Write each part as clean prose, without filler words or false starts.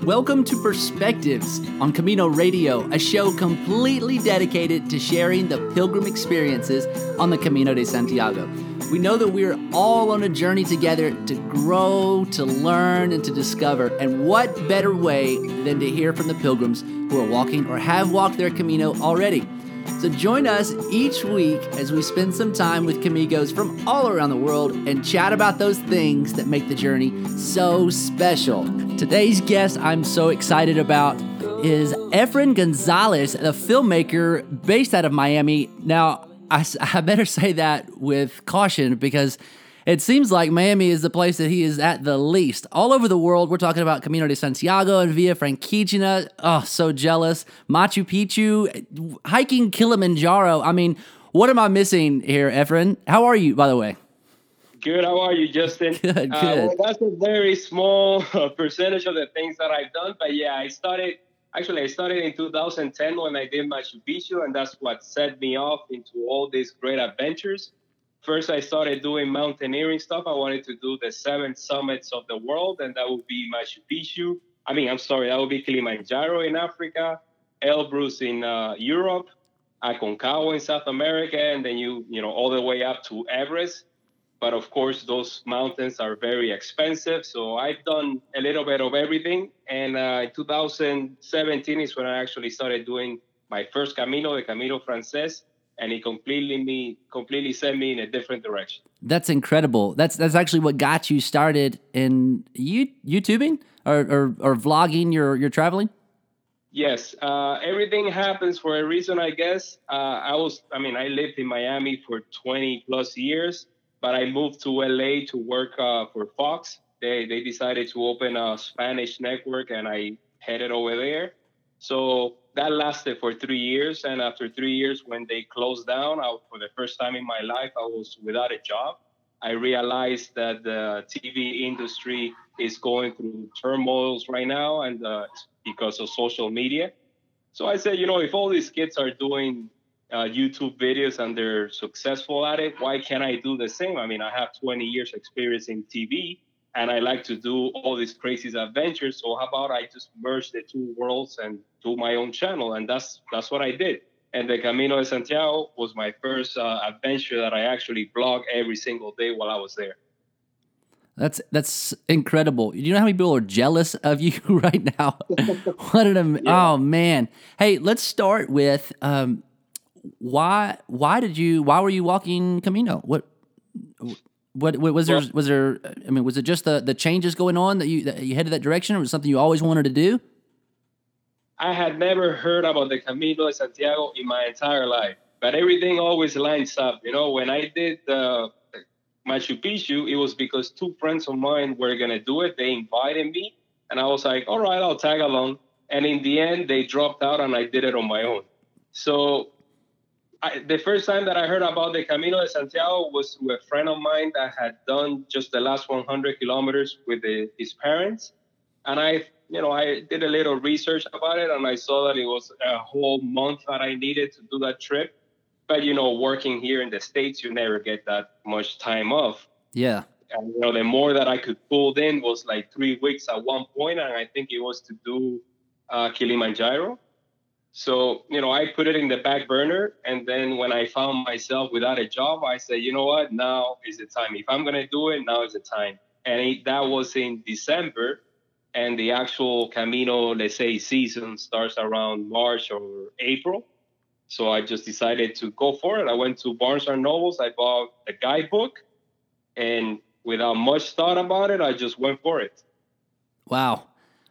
Welcome to Perspectives on Camino Radio, a show completely dedicated to sharing the pilgrim experiences on the Camino de Santiago. We know that we're all on a journey together to grow, to learn, and to discover. And what better way than to hear from the pilgrims who are walking or have walked their Camino already? So join us each week as we spend some time with Camigos from all around the world and chat about those things that make the journey so special. Today's guest I'm so excited about is Efren Gonzalez, the filmmaker based out of Miami. Now, I better say that with caution because it seems like Miami is the place that he is at the least. All over the world, we're talking about Camino de Santiago and Via Franquigena. Oh, so jealous. Machu Picchu, hiking Kilimanjaro. I mean, what am I missing here, Efren? How are you, by the way? Good. How are you, Justin? Good. Well, that's a very small percentage of the things that I've done. But yeah, I started in 2010 when I did Machu Picchu, and that's what set me off into all these great adventures. First, I started doing mountaineering stuff. I wanted to do the 7 summits of the world, and that would be Machu Picchu. That would be Kilimanjaro in Africa, Elbrus in Europe, Aconcagua in South America, and then all the way up to Everest. But of course, those mountains are very expensive. So I've done a little bit of everything. And in 2017 is when I actually started doing my first Camino, the Camino Frances. And it completely sent me in a different direction. That's incredible. That's actually what got you started in YouTubing or vlogging your traveling? Yes. Everything happens for a reason, I guess. I lived in Miami for 20 plus years. But I moved to LA to work for Fox. They decided to open a Spanish network, and I headed over there. So that lasted for 3 years. And after 3 years, when they closed down, for the first time in my life, I was without a job. I realized that the TV industry is going through turmoils right now, and because of social media. So I said, if all these kids are doing YouTube videos and they're successful at it, why can't I do the same? I have 20 years experience in TV and I like to do all these crazy adventures. So how about I just merge the two worlds and do my own channel? And that's what I did. And the Camino de Santiago was my first adventure that I actually vlog every single day while I was there. That's incredible. You know how many people are jealous of you right now? Oh man. Hey, let's start with why were you walking Camino? What was there? Was it just the changes going on that you headed that direction, or was it something you always wanted to do? I had never heard about the Camino de Santiago in my entire life, but everything always lines up. When I did Machu Picchu, it was because 2 friends of mine were gonna do it. They invited me, and I was like, all right, I'll tag along. And in the end, they dropped out, and I did it on my own. So the first time that I heard about the Camino de Santiago was with a friend of mine that had done just the last 100 kilometers with his parents. And I did a little research about it, and I saw that it was a whole month that I needed to do that trip. But, working here in the States, you never get that much time off. Yeah. And, the more that I could pull in was like 3 weeks at one point, and I think it was to do Kilimanjaro. So, I put it in the back burner. And then when I found myself without a job, I said, you know what, now is the time. If I'm going to do it, now is the time. And that was in December. And the actual Camino, let's say, season starts around March or April. So I just decided to go for it. I went to Barnes & Nobles. I bought a guidebook. And without much thought about it, I just went for it. Wow.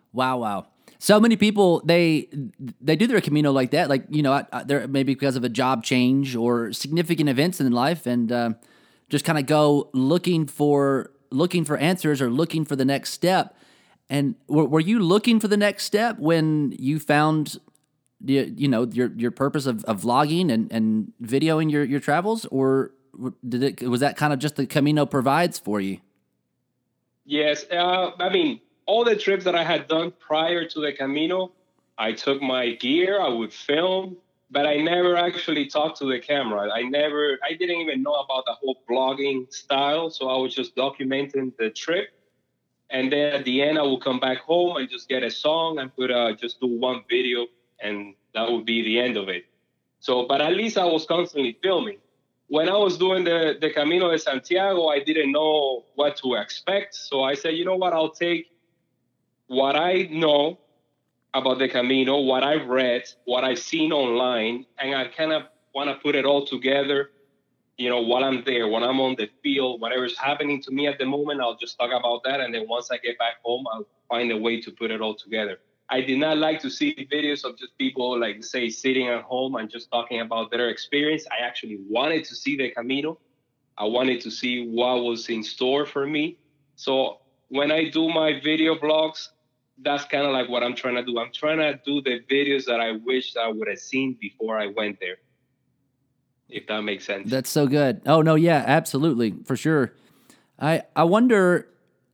So many people, they do their Camino like that, they're maybe because of a job change or significant events in life, and just kind of go looking for answers or looking for the next step. And were you looking for the next step when you found your purpose of vlogging and videoing your travels, or was that kind of just the Camino provides for you? Yes, all the trips that I had done prior to the Camino, I took my gear, I would film, but I never actually talked to the camera. I didn't even know about the whole blogging style. So I was just documenting the trip. And then at the end, I will come back home and just get a song and just do one video, and that would be the end of it. So, but at least I was constantly filming. When I was doing the Camino de Santiago, I didn't know what to expect. So I said, you know what, I'll take what I know about the Camino, what I've read, what I've seen online, and I kind of want to put it all together. You know, while I'm there, when I'm on the field, whatever's happening to me at the moment, I'll just talk about that. And then once I get back home, I'll find a way to put it all together. I did not like to see videos of just people, like, say, sitting at home and just talking about their experience. I actually wanted to see the Camino. I wanted to see what was in store for me. So when I do my video blogs, that's kind of like what I'm trying to do. I'm trying to do the videos that I wish I would have seen before I went there, if that makes sense. That's so good. Oh, no, yeah, absolutely, for sure. I wonder,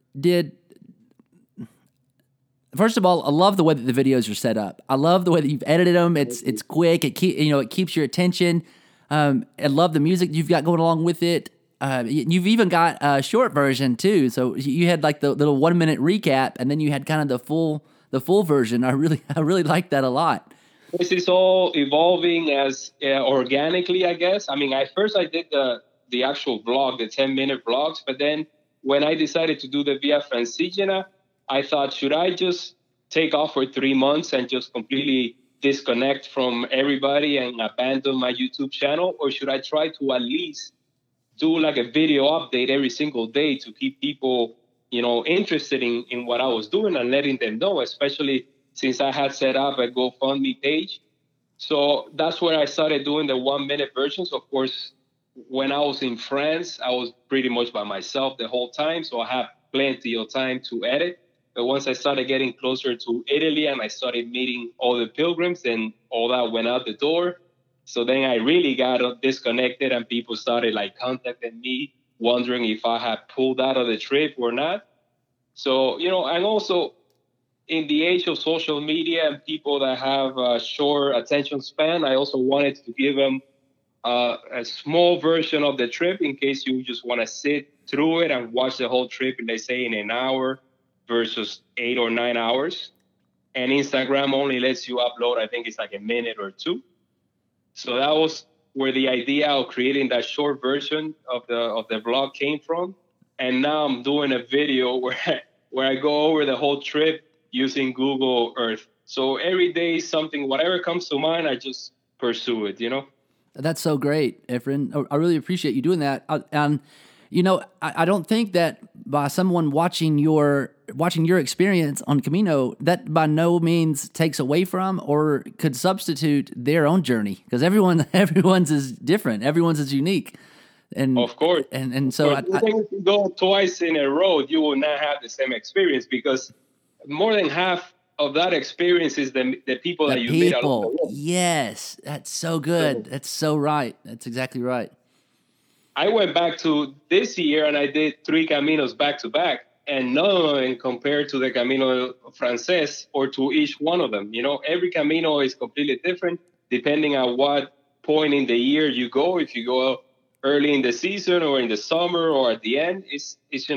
first of all, I love the way that the videos are set up. I love the way that you've edited them. It's quick. It keeps your attention. I love the music you've got going along with it. You've even got a short version too. So you had like the little 1 minute recap, and then you had kind of the full version. I really like that a lot. This is all evolving as organically, I guess. I mean, I did the actual vlog, the 10-minute vlogs, but then when I decided to do the Via Francigena, I thought, should I just take off for 3 months and just completely disconnect from everybody and abandon my YouTube channel, or should I try to at least do like a video update every single day to keep people, interested in what I was doing and letting them know, especially since I had set up a GoFundMe page. So that's where I started doing the 1 minute versions. Of course, when I was in France, I was pretty much by myself the whole time. So I have plenty of time to edit. But once I started getting closer to Italy and I started meeting all the pilgrims, and all that went out the door. So then I really got disconnected, and people started like contacting me, wondering if I had pulled out of the trip or not. So, and also in the age of social media and people that have a short attention span, I also wanted to give them a small version of the trip in case you just want to sit through it and watch the whole trip, and they say in an hour versus 8 or 9 hours. And Instagram only lets you upload, I think it's like a minute or two. So that was where the idea of creating that short version of the vlog came from. And now I'm doing a video where I go over the whole trip using Google Earth. So every day something, whatever comes to mind, I just pursue it, That's so great, Efren. I really appreciate you doing that. I don't think that by someone watching your experience on Camino, that by no means takes away from or could substitute their own journey, because everyone's is different, everyone's is unique, and of course, and so if you go twice in a row, you will not have the same experience, because more than half of that experience is the people that you meet along the way. Yes, that's so good. That's so right. That's exactly right. I went back to this year and I did 3 Caminos back to back, and none of them compared to the Camino Frances or to each one of them. Every Camino is completely different depending on what point in the year you go. If you go early in the season or in the summer or at the end, it's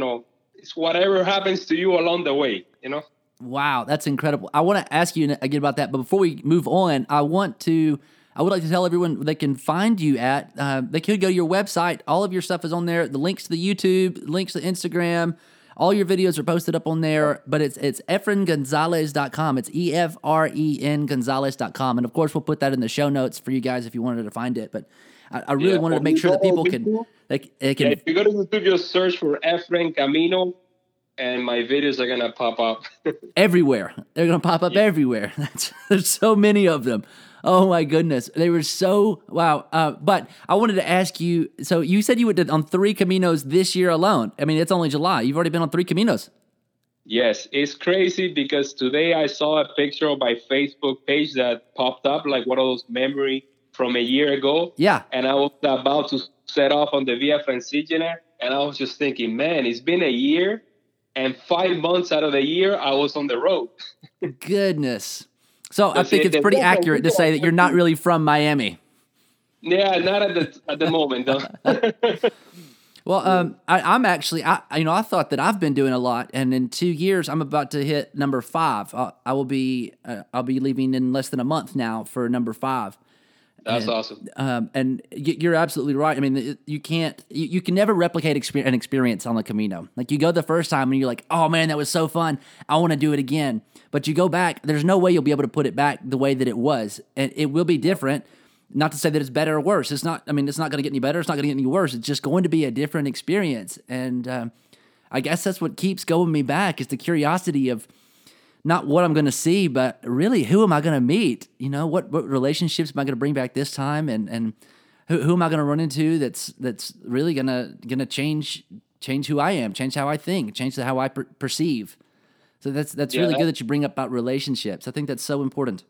whatever happens to you along the way, Wow, that's incredible. I want to ask you again about that, but before we move on, I would like to tell everyone they can find you at. They could go to your website. All of your stuff is on there. The links to the YouTube, links to Instagram, all your videos are posted up on there. But it's EfrenGonzalez.com. It's EFREN Gonzalez.com. And of course, we'll put that in the show notes for you guys if you wanted to find it. But I really wanted to make sure that people can. They can. Yeah, if you go to YouTube, just search for Efren Camino, and my videos are gonna pop up everywhere. They're gonna pop up everywhere. There's so many of them. Oh my goodness, they were so wow. But I wanted to ask you. So you said you went on 3 Caminos this year alone. I mean, it's only July. You've already been on 3 Caminos. Yes, it's crazy because today I saw a picture of my Facebook page that popped up, like one of those memory from a year ago. Yeah. And I was about to set off on the Via Francigena, and I was just thinking, man, it's been a year, and 5 months out of the year I was on the road. Goodness. So I think it's pretty accurate to say that you're not really from Miami. Yeah, not at the moment, though. Well, I'm actually, I thought that I've been doing a lot, and in 2 years, I'm about to hit number 5. I'll be leaving in less than a month now for number 5. That's awesome. And you're absolutely right. I mean, you can never replicate an experience on the Camino. Like, you go the first time and you're like, oh man, that was so fun. I want to do it again. But you go back, there's no way you'll be able to put it back the way that it was. And it will be different. Not to say that it's better or worse. It's not going to get any better. It's not going to get any worse. It's just going to be a different experience. And I guess that's what keeps going me back, is the curiosity of not what I'm going to see, but really, who am I going to meet? You know, what relationships am I going to bring back this time? And who am I going to run into that's really going to change who I am, change how I think, change how I perceive. So that's really good that you bring up about relationships. I think that's so important.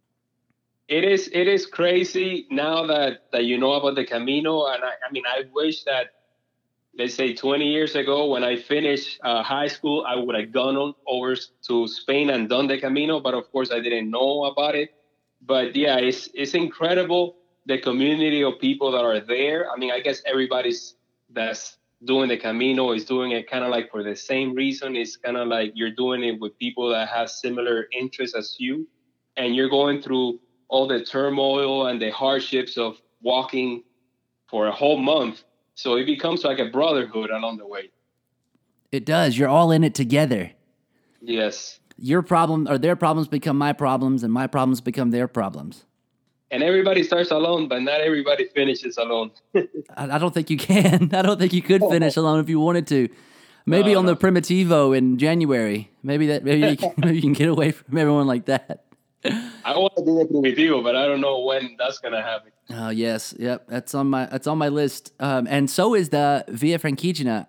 It is crazy now that you know about the Camino. And I mean, I wish that, let's say 20 years ago, when I finished high school, I would have gone over to Spain and done the Camino. But of course, I didn't know about it. But yeah, it's incredible, the community of people that are there. I mean, I guess everybody's that's doing the Camino is doing it kind of like for the same reason. It's kind of like you're doing it with people that have similar interests as you, and you're going through all the turmoil and the hardships of walking for a whole month. So it becomes like a brotherhood along the way. It does. You're all in it together. Yes. Your problem or their problems become my problems, and my problems become their problems. And everybody starts alone, but not everybody finishes alone. I don't think you can. I don't think you could finish alone if you wanted to. Maybe on the Primitivo in January. Maybe you can get away from everyone like that. I want to do the Primitivo, but I don't know when that's gonna happen. Oh yes, yep. That's on my list. And so is the Via Francigena.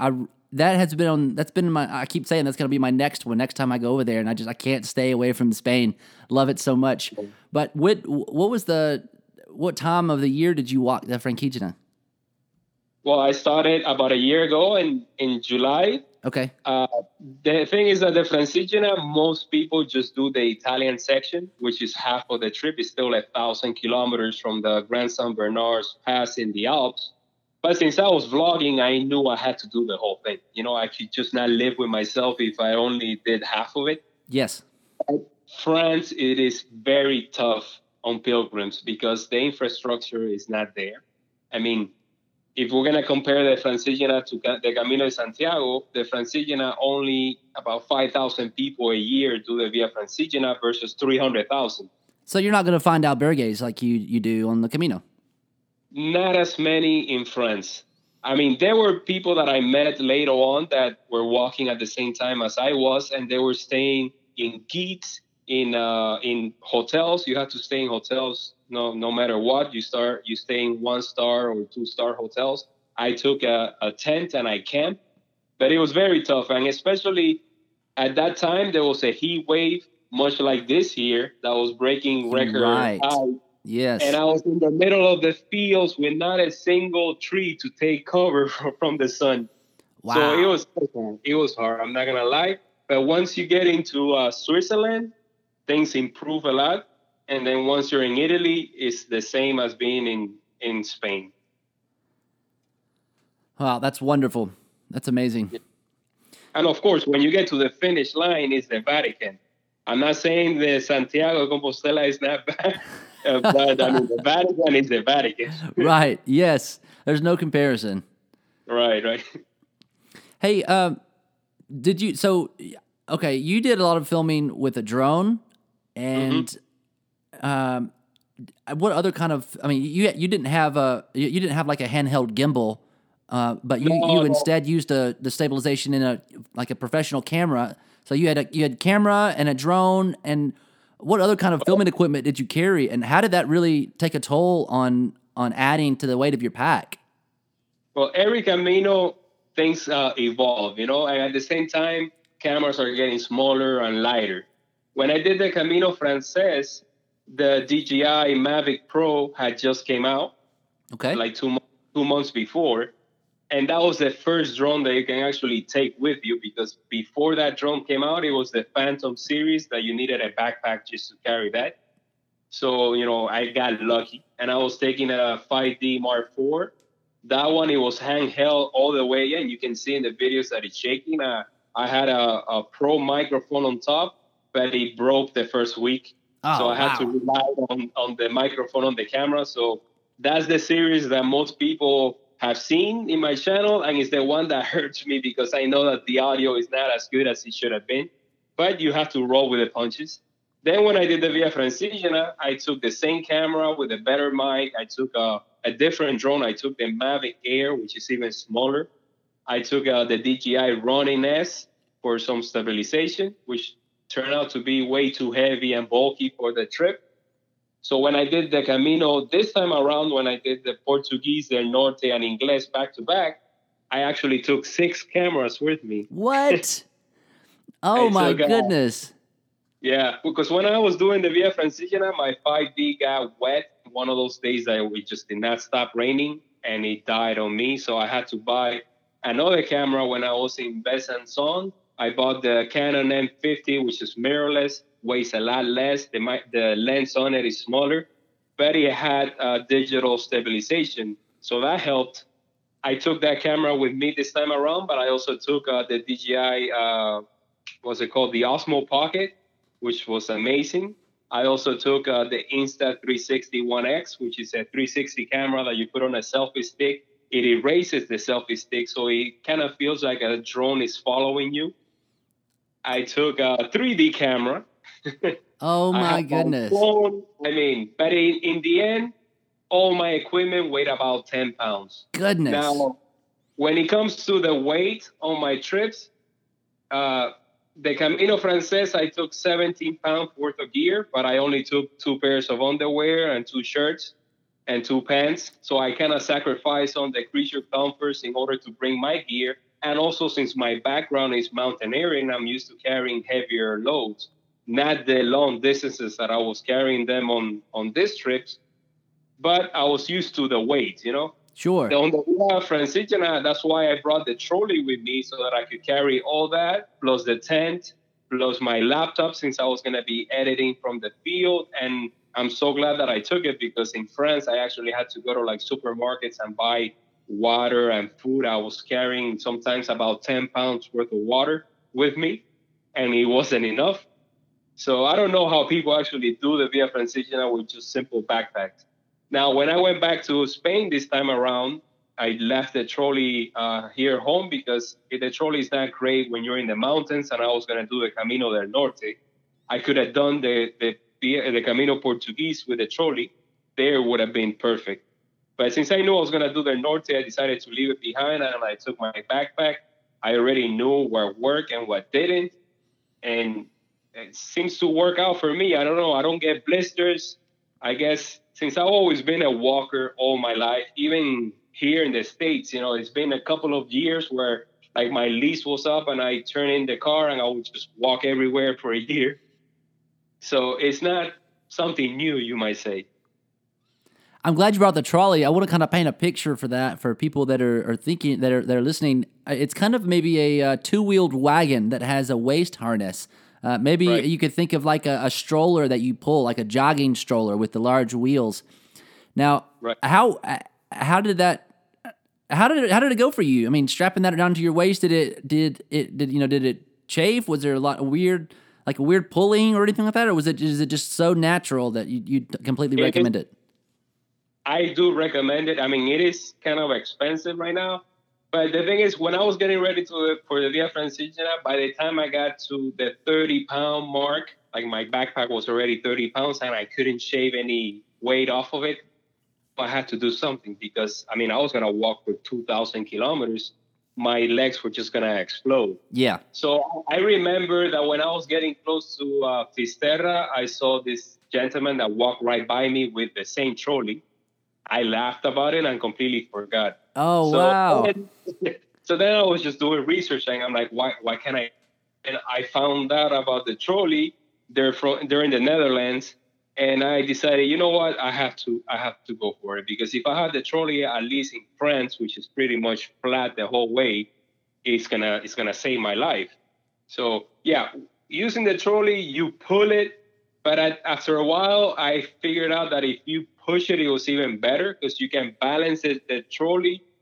That's been my. I keep saying that's gonna be my next one. Next time I go over there, and I can't stay away from Spain. Love it so much. But what time of the year did you walk the Francigena? Well, I started about a year ago in July. Okay. The thing is that the Francigena, most people just do the Italian section, which is half of the trip. It's still 1,000 kilometers from the Grand San Bernard's Pass in the Alps. But since I was vlogging, I knew I had to do the whole thing. You know, I could just not live with myself if I only did half of it. Yes. France, it is very tough on pilgrims because the infrastructure is not there. I mean, if we're going to compare the Francigena to the Camino de Santiago, the Francigena, only about 5,000 people a year do the Via Francigena versus 300,000. So you're not going to find albergues like you do on the Camino? Not as many in France. I mean, there were people that I met later on that were walking at the same time as I was, and they were staying in guides, in hotels. You have to stay in hotels no matter what. You stay in 1-star or 2-star hotels. I took a tent and I camped, but it was very tough. And especially at that time, there was a heat wave, much like this here, that was breaking record right. high. Yes. And I was in the middle of the fields with not a single tree to take cover from the sun. Wow. So it was hard. I'm not going to lie. But once you get into Switzerland, things improve a lot. And then once you're in Italy, it's the same as being in Spain. Wow, that's wonderful. That's amazing. And of course, when you get to the finish line, it's the Vatican. I'm not saying the Santiago de Compostela is not bad, but I mean, the Vatican is the Vatican. Right, yes. There's no comparison. Right. Hey, you did a lot of filming with a drone, and what other kind of? I mean, you didn't have like a handheld gimbal, but you instead used the stabilization in a professional camera. So you had camera and a drone, and what other kind of filming equipment did you carry, and how did that really take a toll on adding to the weight of your pack? Well, every Camino things evolve, and at the same time, cameras are getting smaller and lighter. When I did the Camino Frances, the DJI Mavic Pro had just came out, like 2 months before. And that was the first drone that you can actually take with you, because before that drone came out, it was the Phantom series that you needed a backpack just to carry that. So, I got lucky, and I was taking a 5D Mark IV, That one, it was handheld all the way, and you can see in the videos that it's shaking. I had a pro microphone on top, but it broke the first week. So Oh, I had to wow. rely on the microphone on the camera. So that's the series that most people have seen in my channel, and it's the one that hurts me because I know that the audio is not as good as it should have been. But you have to roll with the punches. Then when I did the Via Francigena, I took the same camera with a better mic. I took a different drone. I took the Mavic Air, which is even smaller. I took the DJI Ronin S for some stabilization, which turned out to be way too heavy and bulky for the trip. So when I did the Camino this time around, when I did the Portuguese, the Norte, and Ingles back to back, I actually took 6 cameras with me. What? Oh, I my took goodness. Yeah, because when I was doing the Via Francigena, my 5D got wet one of those days that it just did not stop raining and it died on me. So I had to buy another camera when I was in Besançon. I bought the Canon M50, which is mirrorless, weighs a lot less. The lens on it is smaller, but it had digital stabilization. So that helped. I took that camera with me this time around, but I also took the DJI, what's it called? The Osmo Pocket, which was amazing. I also took the Insta360 One X, which is a 360 camera that you put on a selfie stick. It erases the selfie stick, so it kind of feels like a drone is following you. I took a 3D camera. Oh, I my have my goodness. phone. But in the end, all my equipment weighed about 10 pounds. Goodness. Now, when it comes to the weight on my trips, the Camino Frances, I took 17 pounds worth of gear, but I only took 2 pairs of underwear and 2 shirts and 2 pants. So I kind of sacrificed on the creature comforts in order to bring my gear. And also, since my background is mountaineering, I'm used to carrying heavier loads, not the long distances that I was carrying them on these trips, but I was used to the weight, you know. Sure. On the Via Francigena, that's why I brought the trolley with me so that I could carry all that, plus the tent, plus my laptop, since I was going to be editing from the field. And I'm so glad that I took it because in France, I actually had to go to like supermarkets and buy water and food. I was carrying sometimes about 10 pounds worth of water with me, and it wasn't enough. So I don't know how people actually do the Via Francigena with just simple backpacks. Now, when I went back to Spain this time around, I left the trolley here home because the trolley is not great when you're in the mountains, and I was going to do the Camino del Norte. I could have done the Camino Portuguese with the trolley. There would have been perfect. But since I knew I was going to do the Norte, I decided to leave it behind, and I took my backpack. I already knew what worked and what didn't, and it seems to work out for me. I don't know. I don't get blisters. I guess since I've always been a walker all my life, even here in the States, you know, it's been a couple of years where like my lease was up and I turn in the car and I would just walk everywhere for a year. So it's not something new, you might say. I'm glad you brought the trolley. I want to kind of paint a picture for that for people that are thinking that are listening. It's kind of maybe a two-wheeled wagon that has a waist harness. Maybe Right. you could think of like a stroller that you pull, like a jogging stroller with the large wheels. Now, Right. how did it go for you? I mean, strapping that down to your waist, did it chafe? Was there a lot of weird pulling or anything like that, or is it just so natural that you completely recommend it? I do recommend it. I mean, it is kind of expensive right now. But the thing is, when I was getting ready for the Via Francigena, by the time I got to the 30-pound mark, like my backpack was already 30 pounds and I couldn't shave any weight off of it. I had to do something because, I mean, I was going to walk for 2,000 kilometers. My legs were just going to explode. Yeah. So I remember that when I was getting close to Fisterra, I saw this gentleman that walked right by me with the same trolley. I laughed about it and completely forgot. Oh, So wow. so then I was just doing research and I'm like, why can't I? And I found out about the trolley. They're in the Netherlands, and I decided, you know what, I have to go for it because if I had the trolley at least in France, which is pretty much flat the whole way, it's gonna save my life. So yeah, using the trolley, you pull it, but after a while, I figured out that if you push it, it was even better because you can balance the trolley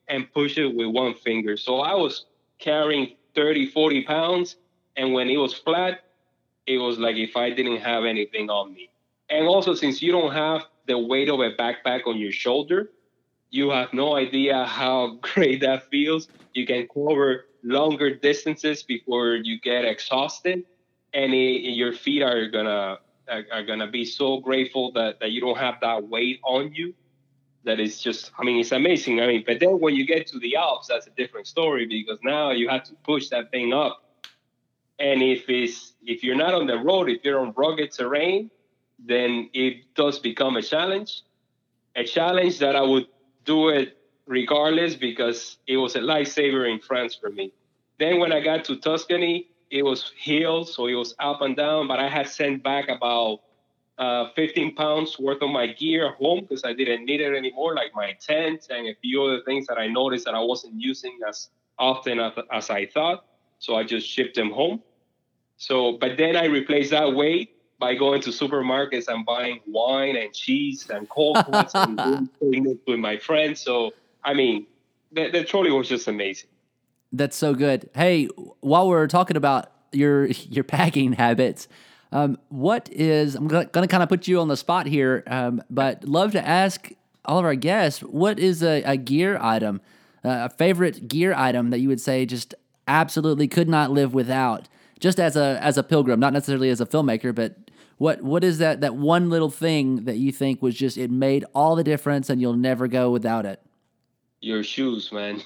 and push it with one finger. So I was carrying 30, 40 pounds. And when it was flat, it was like if I didn't have anything on me. And also, since you don't have the weight of a backpack on your shoulder, you have no idea how great that feels. You can cover longer distances before you get exhausted, and your feet are gonna be so grateful that you don't have that weight on you. That is just, I mean, it's amazing. I mean, but then when you get to the Alps, that's a different story because now you have to push that thing up. And if you're not on the road, if you're on rugged terrain, then it does become a challenge. A challenge that I would do it regardless because it was a lifesaver in France for me. Then when I got to Tuscany, it was hills, so it was up and down, but I had sent back about 15 pounds worth of my gear home because I didn't need it anymore, like my tent and a few other things that I noticed that I wasn't using as often as I thought. So I just shipped them home. So, but then I replaced that weight by going to supermarkets and buying wine and cheese and cold cuts and doing it with my friends. So, I mean, the trolley was just amazing. That's so good. Hey, while we're talking about your packing habits, what is, I'm going to kind of put you on the spot here, but love to ask all of our guests, what is a gear item, a favorite gear item that you would say just absolutely could not live without, just as a pilgrim, not necessarily as a filmmaker, but what is that one little thing that you think was just, it made all the difference and you'll never go without it? Your shoes, man.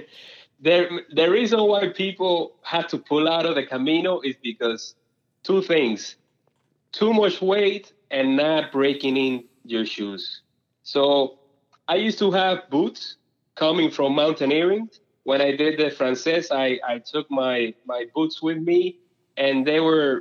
The reason why people have to pull out of the Camino is because two things: too much weight and not breaking in your shoes. So I used to have boots coming from mountaineering. When I did the Frances, I took my boots with me, and they were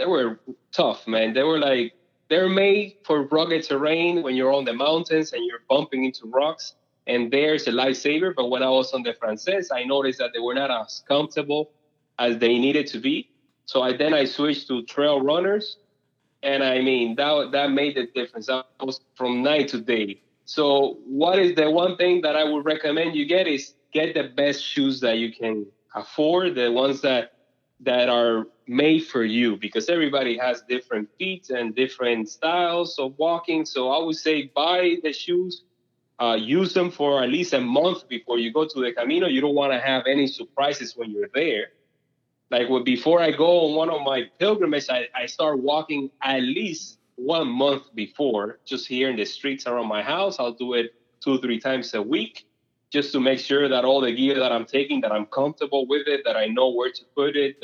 tough, man. They're made for rugged terrain when you're on the mountains and you're bumping into rocks. And there's a lifesaver. But when I was on the Frances, I noticed that they were not as comfortable as they needed to be. So I switched to trail runners, and I mean that made the difference. That was from night to day. So what is the one thing that I would recommend you get the best shoes that you can afford, the ones that are made for you, because everybody has different feet and different styles of walking. So I would say buy the shoes. Use them for at least a month before you go to the Camino. You don't want to have any surprises when you're there. Like before I go on one of my pilgrimages, I start walking at least 1 month before, just here in the streets around my house. I'll do it 2-3 times a week just to make sure that all the gear that I'm taking, that I'm comfortable with it, that I know where to put it,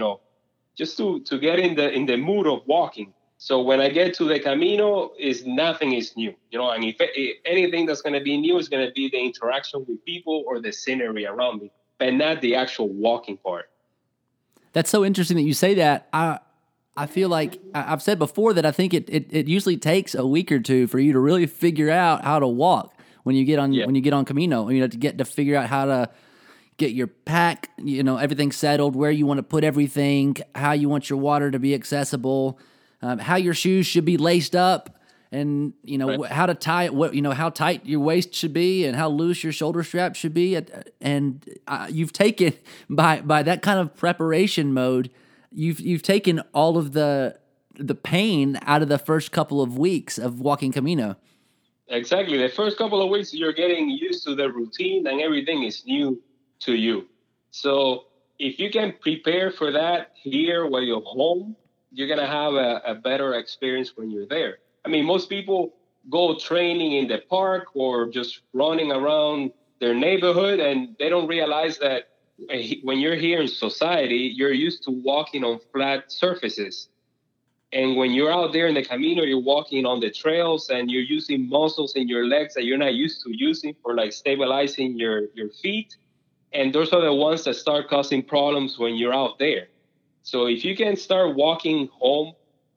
just to get in the mood of walking. So when I get to the Camino, nothing is new, and if anything that's going to be new is going to be the interaction with people or the scenery around me, but not the actual walking part. That's so interesting that you say that. I feel like I've said before that I think it usually takes a week or two for you to really figure out how to walk when you get on Camino, to figure out how to get your pack, everything settled, where you want to put everything, how you want your water to be accessible, how your shoes should be laced up, and right. How to tie it, how tight your waist should be and how loose your shoulder strap should be. And you've taken by that kind of preparation mode, you've taken all of the pain out of the first couple of weeks of walking Camino. Exactly. The first couple of weeks, you're getting used to the routine and everything is new to you. So if you can prepare for that here while you're home, you're going to have a better experience when you're there. I mean, most people go training in the park or just running around their neighborhood, and they don't realize that when you're here in society, you're used to walking on flat surfaces. And when you're out there in the Camino, you're walking on the trails and you're using muscles in your legs that you're not used to using for like stabilizing your feet. And those are the ones that start causing problems when you're out there. So if you can start walking home,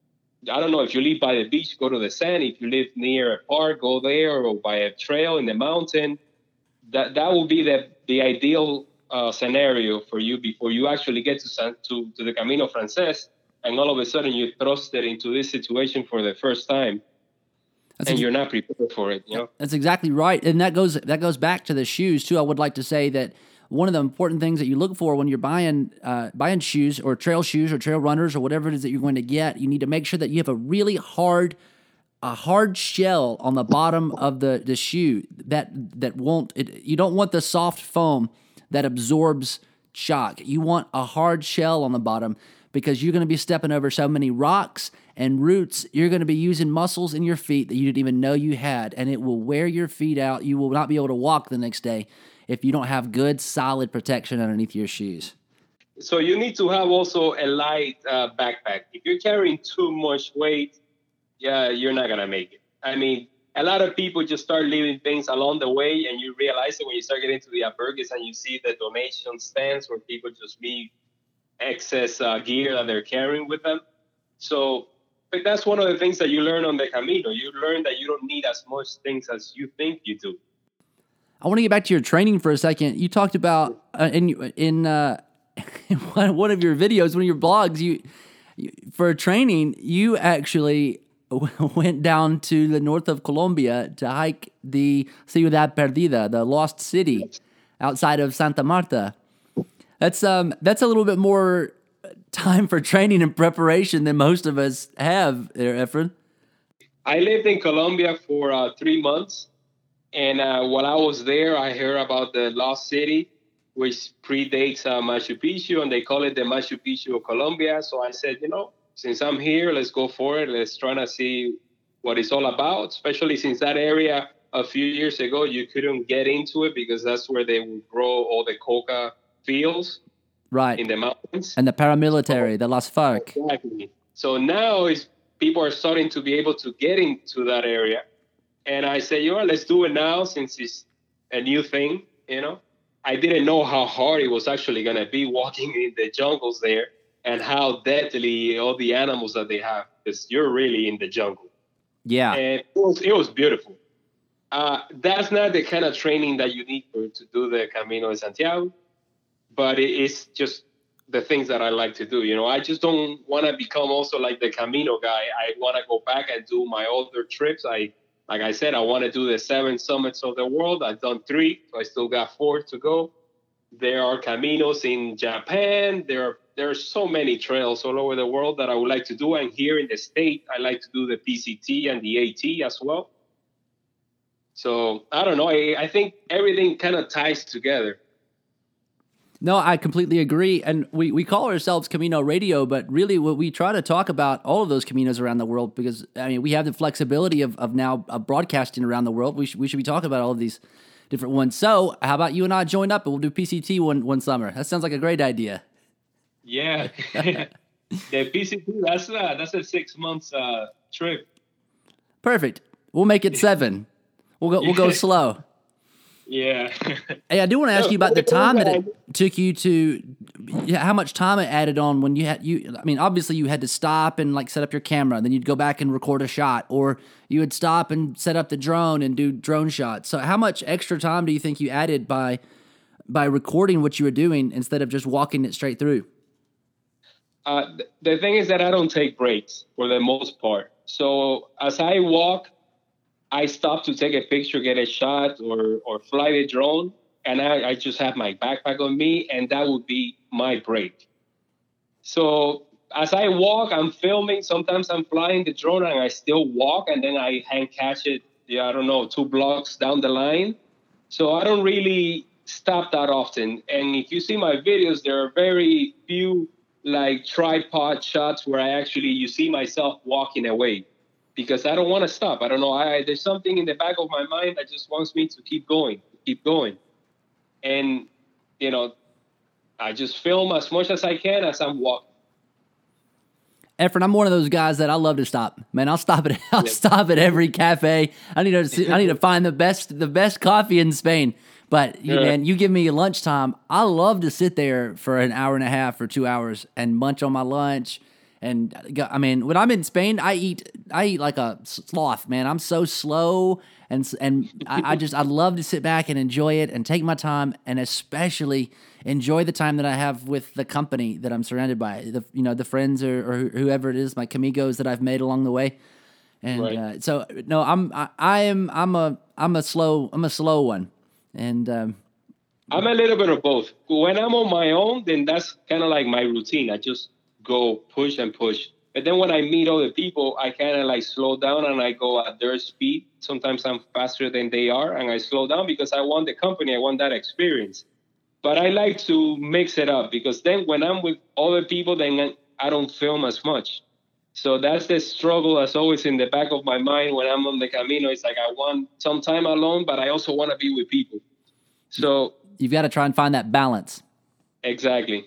I don't know, if you live by the beach, go to the sand. If you live near a park, go there, or by a trail in the mountain. That will be the ideal scenario for you before you actually get to the Camino Frances, and all of a sudden you're thrusted into this situation for the first time. and you're not prepared for it. That's exactly right, and that goes back to the shoes too. I would like to say that one of the important things that you look for when you're buying shoes or trail runners or whatever it is that you're going to get, you need to make sure that you have a really hard shell on the bottom of the shoe that won't. You don't want the soft foam that absorbs shock. You want a hard shell on the bottom because you're going to be stepping over so many rocks and roots. You're going to be using muscles in your feet that you didn't even know you had, and it will wear your feet out. You will not be able to walk the next day if you don't have good, solid protection underneath your shoes. So you need to have also a light backpack. If you're carrying too much weight, you're not going to make it. I mean, a lot of people just start leaving things along the way, and you realize it when you start getting to the albergues and you see the donation stands where people just leave excess gear that they're carrying with them. So but that's one of the things that you learn on the Camino. You learn that you don't need as much things as you think you do. I want to get back to your training for a second. You talked about in one of your videos, one of your blogs, you for training, you actually went down to the north of Colombia to hike the Ciudad Perdida, the lost city outside of Santa Marta. That's a little bit more time for training and preparation than most of us have, Efren. I lived in Colombia for 3 months. And while I was there, I heard about the lost city, which predates Machu Picchu, and they call it the Machu Picchu of Colombia. So I said, since I'm here, let's go for it. Let's try to see what it's all about, especially since that area a few years ago, you couldn't get into it because that's where they would grow all the coca fields. Right. In the mountains. And the paramilitary, the Las FARC. Exactly. So now people are starting to be able to get into that area. And I said, let's do it now since it's a new thing, I didn't know how hard it was actually going to be walking in the jungles there and how deadly all the animals that they have, because you're really in the jungle. Yeah. And it was beautiful. That's not the kind of training that you need to do the Camino de Santiago, but it's just the things that I like to do. I just don't want to become also like the Camino guy. I want to go back and do my other trips. Like I said, I want to do the 7 summits of the world. I've done 3, so I still got 4 to go. There are Caminos in Japan. There are so many trails all over the world that I would like to do. And here in the state, I like to do the PCT and the AT as well. So I don't know. I think everything kind of ties together. No, I completely agree. And we call ourselves Camino Radio, but really what we try to talk about all of those Caminos around the world because, we have the flexibility of now broadcasting around the world. We should be talking about all of these different ones. So how about you and I join up and we'll do PCT one summer? That sounds like a great idea. Yeah. The PCT, that's a 6 months trip. Perfect. We'll make it 7. We'll go slow. Yeah. Hey, I do want to ask you about the time that it took you to, how much time it added on when obviously you had to stop and set up your camera, then you'd go back and record a shot, or you would stop and set up the drone and do drone shots. So how much extra time do you think you added by recording what you were doing instead of just walking it straight through? The thing is that I don't take breaks for the most part. So as I walk, I stop to take a picture, get a shot, or fly the drone, and I just have my backpack on me, and that would be my break. So as I walk, I'm filming. Sometimes I'm flying the drone, and I still walk, and then I hand catch it, 2 blocks down the line. So I don't really stop that often. And if you see my videos, there are very few tripod shots where you see myself walking away. Because I don't want to stop. I don't know. There's something in the back of my mind that just wants me to keep going. And, I just film as much as I can as I'm walking. Efren, I'm one of those guys that I love to stop. Man, I'll stop at every cafe. I need to find the best coffee in Spain. But man, you give me lunchtime. I love to sit there for an hour and a half or 2 hours and munch on my lunch. And when I'm in Spain, I eat like a sloth, man. I'm so slow, and I love to sit back and enjoy it and take my time, and especially enjoy the time that I have with the company that I'm surrounded by, the friends or whoever it is, my camigos that I've made along the way. And Right. so no, I'm a slow one, and I'm a little bit of both. When I'm on my own, then that's kind of like my routine. I just go push and push. But then when I meet other people, I kind of like slow down and I go at their speed. Sometimes I'm faster than they are, and I slow down because I want the company, I want that experience. But I like to mix it up because then when I'm with other people, then I don't film as much. So that's the struggle that's always in the back of my mind when I'm on the Camino. It's like I want some time alone, but I also want to be with people. So you've got to try and find that balance. exactly.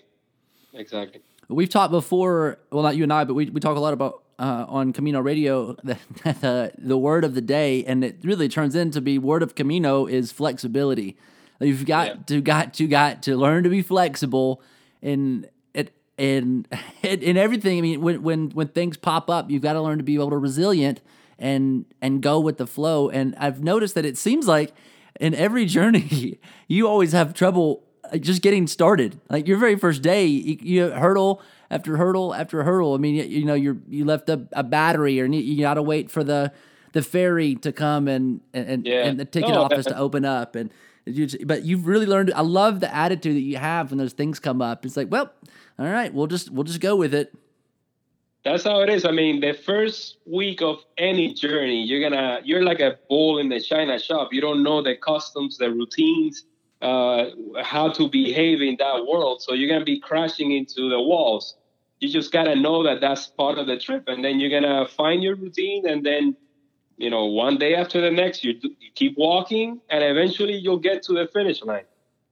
We've talked before, well, not you and I, but we talk a lot about on Camino Radio the word of the day, and it really turns into be word of Camino is flexibility. You've got to learn to be flexible in everything. I mean, when things pop up, you've got to learn to be able to resilient and go with the flow. And I've noticed that it seems like in every journey, you always have trouble just getting started. Like your very first day, you hurdle after hurdle after hurdle. I mean, you left a battery, or you got to wait for the ferry to come and the ticket office to open up. But you've really learned. I love the attitude that you have when those things come up. It's like, well, all right, we'll just go with it. That's how it is. I mean, the first week of any journey, you're like a bull in the china shop. You don't know the customs, the routines, how to behave in that world. So you're gonna be crashing into the walls. You just gotta know that that's part of the trip, and then you're gonna find your routine, and then one day after the next, you keep walking, and eventually you'll get to the finish line.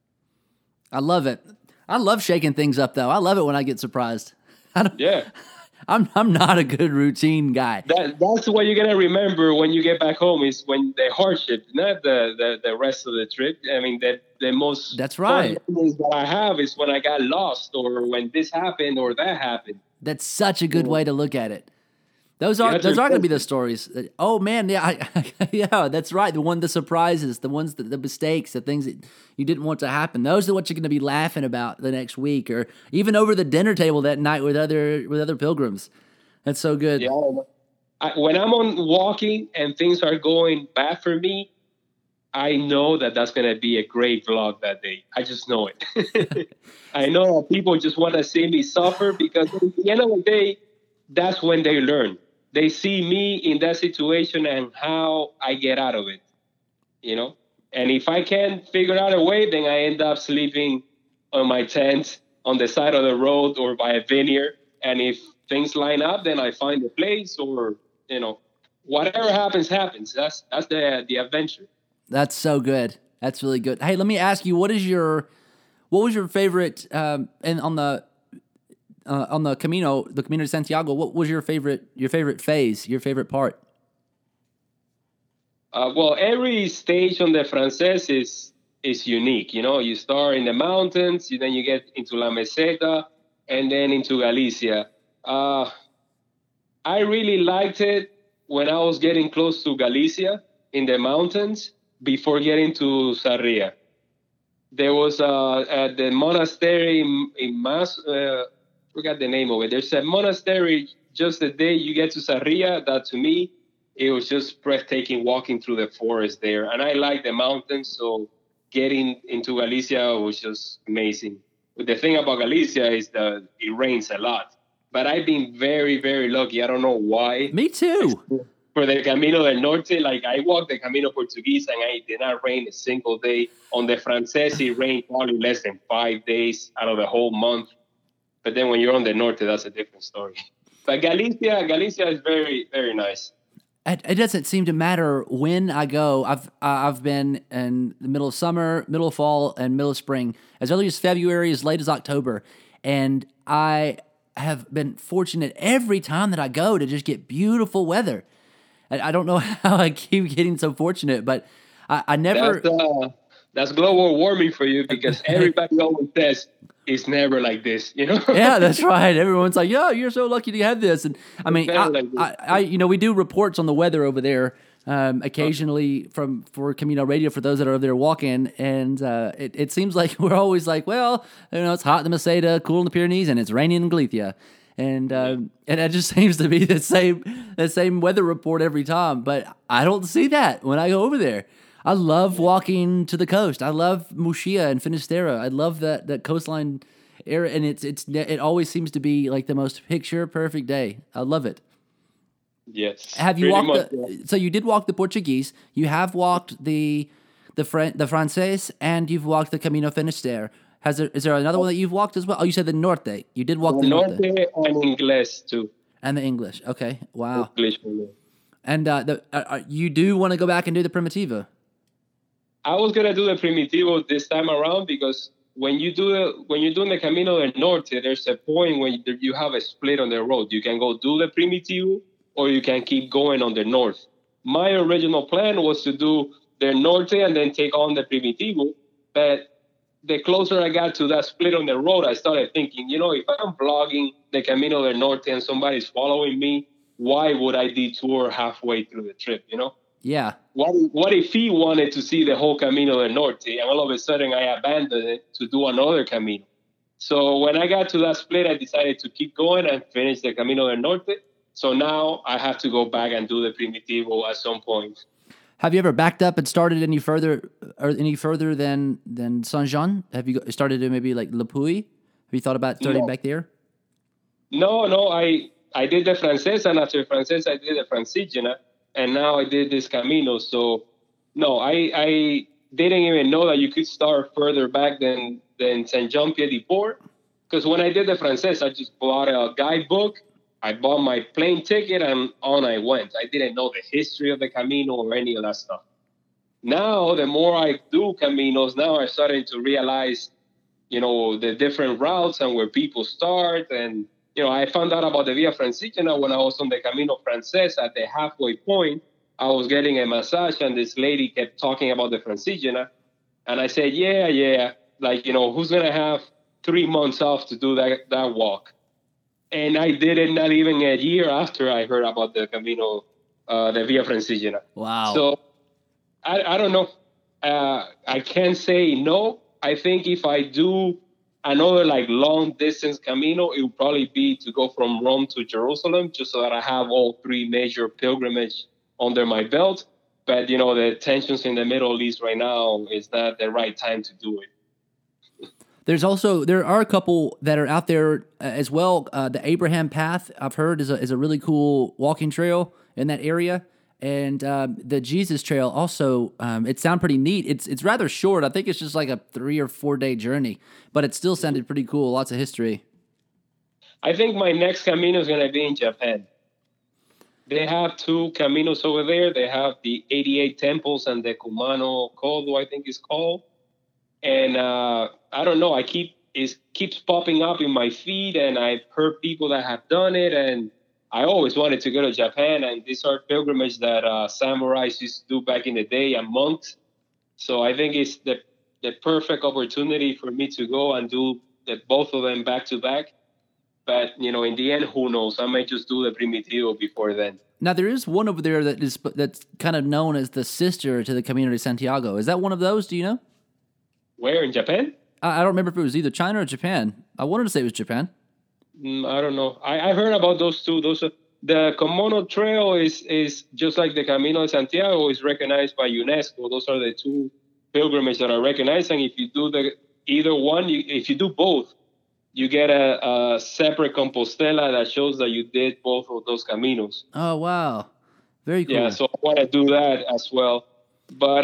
I love it. I love shaking things up, though. I love it when I get surprised. I'm not a good routine guy. That's what you're gonna remember when you get back home is when the hardship, not the rest of the trip. I mean, the most that's right. fun memories that I have is when I got lost, or when this happened or that happened. That's such a good way to look at it. Those are going to be the stories. Oh man, yeah, yeah, that's right. The surprises, the ones the mistakes, the things that you didn't want to happen. Those are what you're going to be laughing about the next week, or even over the dinner table that night with other pilgrims. That's so good. Yeah, when I'm on walking and things are going bad for me, I know that that's going to be a great vlog that day. I just know it. I know that people just want to see me suffer, because at the end of the day, that's when they learn. They see me in that situation and how I get out of it, And if I can't figure out a way, then I end up sleeping on my tent on the side of the road or by a vineyard. And if things line up, then I find a place, or, whatever happens. That's the adventure. That's so good. That's really good. Hey, let me ask you, what was your favorite, and on the Camino de Santiago, what was your favorite phase, your favorite part? Well, every stage on the Francés is unique. You start in the mountains, then you get into La Meseta, and then into Galicia. I really liked it when I was getting close to Galicia in the mountains before getting to Sarria. There was at the monastery in forgot the name of it. There's a monastery just the day you get to Sarria that, to me, it was just breathtaking walking through the forest there. And I like the mountains, so getting into Galicia was just amazing. But the thing about Galicia is that it rains a lot. But I've been very, very lucky. I don't know why. Me too. For the Camino del Norte, like I walked the Camino Portuguese and it did not rain a single day. On the Francés, it rained probably less than 5 days out of the whole month. But then when you're on the Norte, that's a different story. But Galicia is very, very nice. It doesn't seem to matter when I go. I've been in the middle of summer, middle of fall, and middle of spring, as early as February, as late as October. And I have been fortunate every time that I go to just get beautiful weather. I don't know how I keep getting so fortunate, but I never... That's global warming for you, because everybody always says it's never like this, Yeah, that's right. Everyone's like, "Yeah, you're so lucky to have this." And I mean, we do reports on the weather over there occasionally for Camino Radio for those that are over there walking, and it seems like we're always like, well, it's hot in the Meseta, cool in the Pyrenees, and it's raining in Galicia. and it just seems to be the same weather report every time. But I don't see that when I go over there. I love walking to the coast. I love Muxia and Finisterre. I love that coastline area, and it always seems to be like the most picture perfect day. I love it. Yes, Have you pretty walked much. so you did walk the Portuguese, you have walked the Frances, and you've walked the Camino Finisterre. Is there another one that you've walked as well? Oh, you said the Norte. You did walk The the Norte Norte and Ingles too. and the English. Okay, wow. English. And you do want to go back and do the Primitiva? I was gonna do the Primitivo this time around because when you're doing the Camino del Norte, there's a point when you have a split on the road. You can go do the Primitivo or you can keep going on the north. My original plan was to do the Norte and then take on the Primitivo, but the closer I got to that split on the road, I started thinking, if I'm vlogging the Camino del Norte and somebody's following me, why would I detour halfway through the trip, Yeah. What if he wanted to see the whole Camino del Norte and all of a sudden I abandoned it to do another Camino? So when I got to that split, I decided to keep going and finish the Camino del Norte. So now I have to go back and do the Primitivo at some point. Have you ever backed up and started any further than Saint Jean? Have you started to maybe like Le Puy? Have you thought about starting back there? No. I did the Frances, and after Frances, I did the Francigena, and now I did this Camino. So no, I didn't even know that you could start further back than Saint Jean Pied de Port. Because when I did the Frances, I just bought a guidebook. I bought my plane ticket and on I went. I didn't know the history of the Camino or any of that stuff. Now, the more I do Caminos, now I'm starting to realize, the different routes and where people start. And, I found out about the Via Francigena when I was on the Camino Frances at the halfway point. I was getting a massage and this lady kept talking about the Francigena. And I said, yeah. Like, who's going to have 3 months off to do that walk? And I did it not even a year after I heard about the Camino, the Via Francigena. Wow. So I don't know. I can't say no. I think if I do another long distance Camino, it would probably be to go from Rome to Jerusalem, just so that I have all 3 major pilgrimages under my belt. But, the tensions in the Middle East right now is not the right time to do it. There are a couple that are out there as well. The Abraham Path, I've heard, is a really cool walking trail in that area, and the Jesus Trail also. It sounds pretty neat. It's rather short. I think it's just like a 3 or 4 day journey, but it still sounded pretty cool. Lots of history. I think my next Camino is going to be in Japan. They have 2 Caminos over there. They have the 88 temples and the Kumano Kodo, I think it's called. And I don't know, it keeps popping up in my feed, and I've heard people that have done it, and I always wanted to go to Japan, and these are pilgrimages that samurais used to do back in the day, and monks. So I think it's the perfect opportunity for me to go and do both of them back to back. But, in the end, who knows? I might just do the Primitivo before then. Now, there is one over there that's kind of known as the sister to the Camino de Santiago. Is that one of those? Do you know? Where, in Japan? I don't remember if it was either China or Japan. I wanted to say it was Japan. I don't know. I heard about those 2. The Komono Trail is just like the Camino de Santiago is recognized by UNESCO. Those are the 2 pilgrimages that are recognized. And if you do either one, if you do both, you get a separate Compostela that shows that you did both of those Caminos. Oh, wow. Very cool. Yeah, so I want to do that as well. But,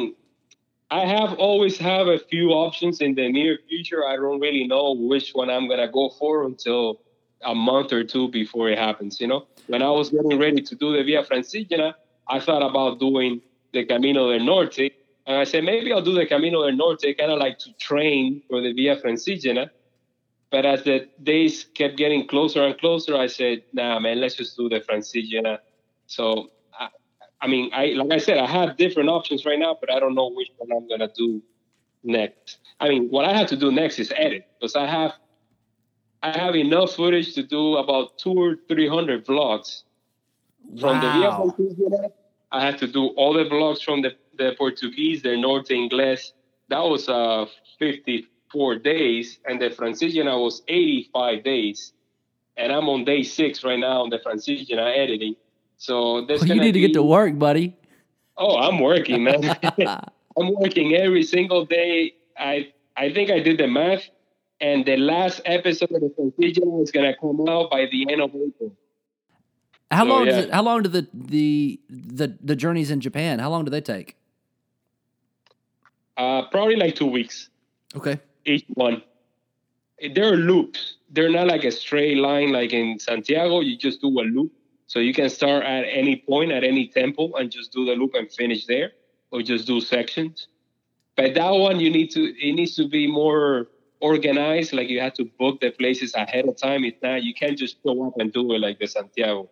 I always have a few options in the near future. I don't really know which one I'm going to go for until a month or 2 before it happens, When I was getting ready to do the Via Francigena, I thought about doing the Camino del Norte. And I said, maybe I'll do the Camino del Norte, kind of like to train for the Via Francigena. But as the days kept getting closer and closer, I said, nah, man, let's just do the Francigena. So, like I said, I have different options right now, but I don't know which one I'm going to do next. What I have to do next is edit, because I have enough footage to do about 200 or 300 vlogs. From the Via Francigena, I had to do all the vlogs from the Portuguese, the Norte Ingles. That was 54 days, and the Francigena was 85 days. and I'm on day 6 right now on the Francigena editing. So there's You gonna need to get to be. work, buddy. Oh, I'm working, man. I'm working every single day. I think I did the math, and the last episode of the Francigena is gonna come out by the end of April. How So long does yeah, it? How long do the journeys in Japan? How long do they take? probably like 2 weeks Okay. each one. They're loops. They're not like a straight line like in Santiago. You just do a loop. So you can start at any point, at any tempo, and just do the loop and finish there, or just do sections. But that one, it needs to be more organized. Like you have to book the places ahead of time. It's not, you can't just show up and do it like the Santiago.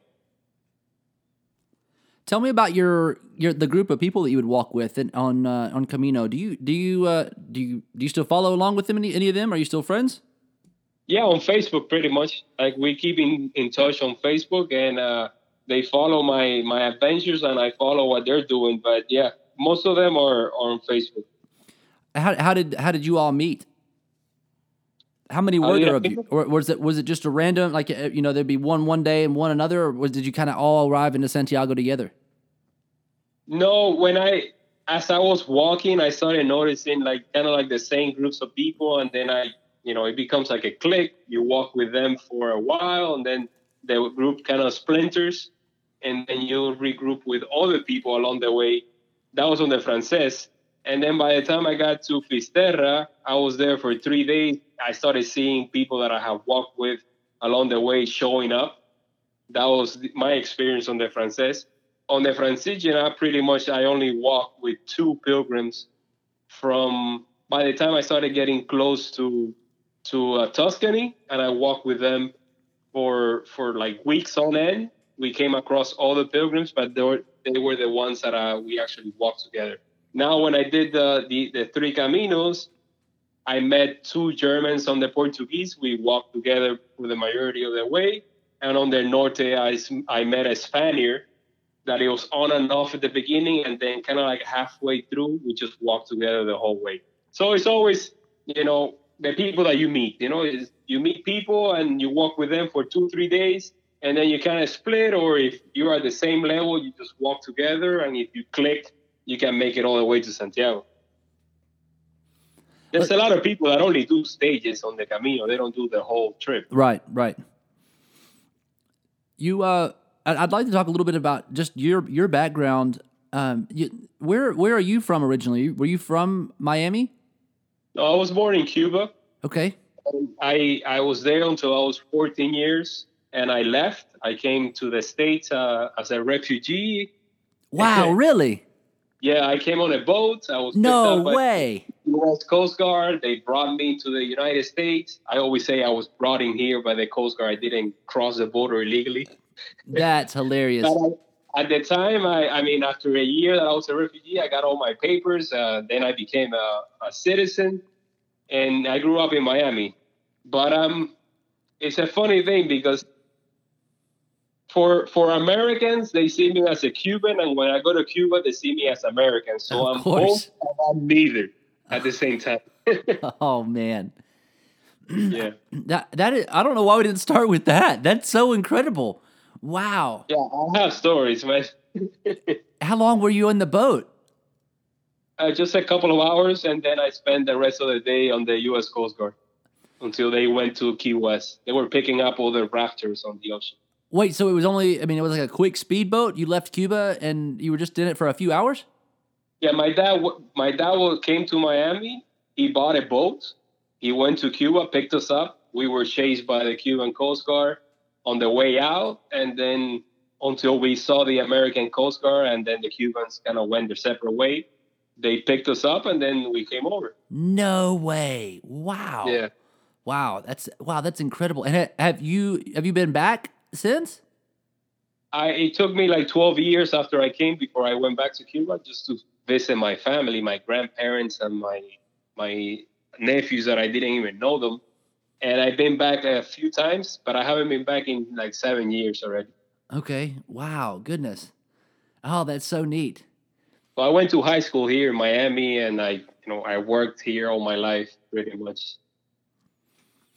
Tell me about the group of people that you would walk with on Camino. Do you still follow along with them? Any of them? Are you still friends? Yeah, on Facebook, pretty much. Like we keep in touch on Facebook, and they follow my adventures, and I follow what they're doing. But yeah, most of them are on Facebook. How did you all meet? How many were there of you, or was it just a random, like, there'd be one day and one another, or did you kind of all arrive into Santiago together? No, as I was walking, I started noticing like kind of like the same groups of people, and then it becomes like a clique. You walk with them for a while, and then the group kind of splinters, and then you regroup with other people along the way. That was on the Frances. And then by the time I got to Fisterra, I was there for 3 days. I started seeing people that I have walked with along the way showing up. That was my experience on the Frances. On the Francigena, pretty much I only walked with 2 pilgrims by the time I started getting close to Tuscany, and I walked with them for like weeks on end. We came across all the pilgrims, but they were the ones that we actually walked together. Now, when I did the 3 Caminos, I met 2 Germans on the Portuguese. We walked together for the majority of the way. And on the Norte, I met a Spaniard that it was on and off at the beginning, and then kind of like halfway through, we just walked together the whole way. So it's always, the people that you meet, you meet people and you walk with them for 2-3 days, and then you kind of split, or if you're at the same level, you just walk together, and if you click, you can make it all the way to Santiago. There's a lot of people that only do stages on the Camino. They don't do the whole trip. Right. I'd like to talk a little bit about just your background. Where are you from originally? Were you from Miami? No, I was born in Cuba. Okay. I was there until I was 14 years, and I left. I came to the States as a refugee. Wow, really? Yeah, I came on a boat. I was no way. The U.S. Coast Guard. They brought me to the United States. I always say I was brought in here by the Coast Guard. I didn't cross the border illegally. That's hilarious. At the time, after a year that I was a refugee, I got all my papers. Then I became a citizen, and I grew up in Miami. But it's a funny thing because for Americans, they see me as a Cuban, and when I go to Cuba, they see me as American. So I'm both, I'm neither at the same time. Oh man. Yeah. That is, I don't know why we didn't start with that. That's so incredible. Wow. Yeah, I have stories, man. How long were you on the boat? Just a couple of hours, and then I spent the rest of the day on the U.S. Coast Guard until they went to Key West. They were picking up all the rafters on the ocean. Wait, so it was like a quick speedboat? You left Cuba and you were just in it for a few hours? Yeah, my dad came to Miami. He bought a boat. He went to Cuba, picked us up. We were chased by the Cuban Coast Guard on the way out, and then until we saw the American Coast Guard, and then the Cubans kind of went their separate way. They picked us up, and then we came over. No way! Wow. Yeah. Wow, that's incredible. And have you been back since? It took me like 12 years after I came before I went back to Cuba just to visit my family, my grandparents, and my nephews that I didn't even know them. And I've been back a few times, but I haven't been back in like 7 years already. Okay. Wow. Goodness. Oh, that's so neat. Well, I went to high school here in Miami, and I worked here all my life pretty much.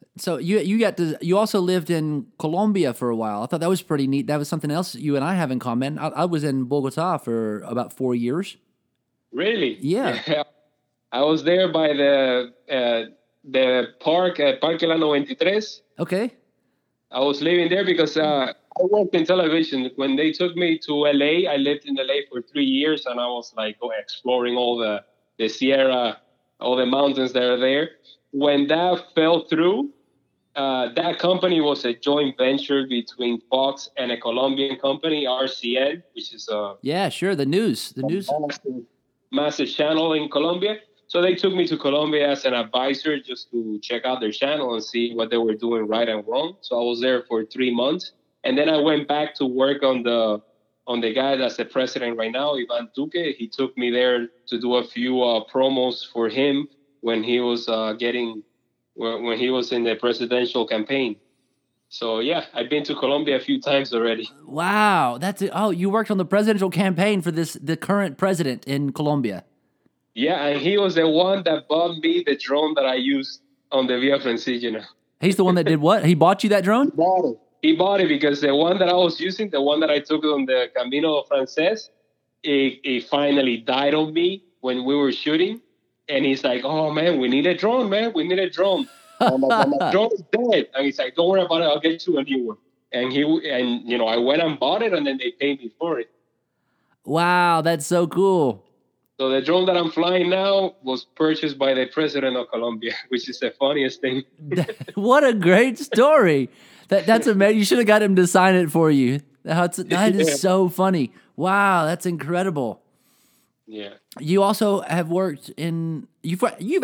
So you also lived in Colombia for a while. I thought that was pretty neat. That was something else you and I have in common. I was in Bogota for about 4 years. Really? Yeah. Yeah. I was there by the park, Parque La 93. Okay. I was living there because I worked in television. When they took me to LA, I lived in LA for 3 years, and I was like exploring all the Sierra, all the mountains that are there. When that fell through, that company was a joint venture between Fox and a Colombian company, RCN, which is a Yeah, sure. The news. massive channel in Colombia. So they took me to Colombia as an advisor just to check out their channel and see what they were doing right and wrong. So I was there for 3 months, and then I went back to work on the guy that's the president right now, Ivan Duque. He took me there to do a few promos for him when he was when he was in the presidential campaign. So yeah, I've been to Colombia a few times already. Wow, that's it. Oh, you worked on the presidential campaign for the current president in Colombia. Yeah, and he was the one that bought me the drone that I used on the Via Francigena. He's the one that did what? He bought you that drone? He bought it because the one that I was using, the one that I took on the Camino Frances, it finally died on me when we were shooting. And he's like, "Oh man, we need a drone, man. We need a drone. My drone is dead." And he's like, "Don't worry about it. I'll get you a new one." And I went and bought it, and then they paid me for it. Wow, that's so cool. So the drone that I'm flying now was purchased by the president of Colombia, which is the funniest thing. What a great story. That's amazing. You should have got him to sign it for you. That is so funny. Wow, that's incredible. Yeah. You also have worked you've